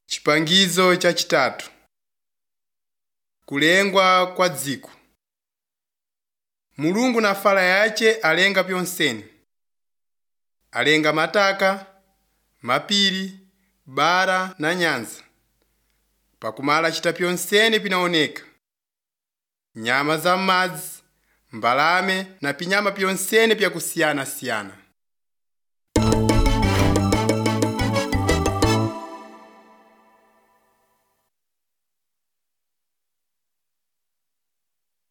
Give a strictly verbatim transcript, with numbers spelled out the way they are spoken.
Chipangizo chachitatu. Kulengwa kwa dziko. Mulungu na fala yace alenga pyonsene. Alenga mataka, mapiri, bara na nyanza. Pakumala chita pyonsene pinaoneka. Nyama za madzi, mbalame na pinyama pyonsene pyakusiyana siyana.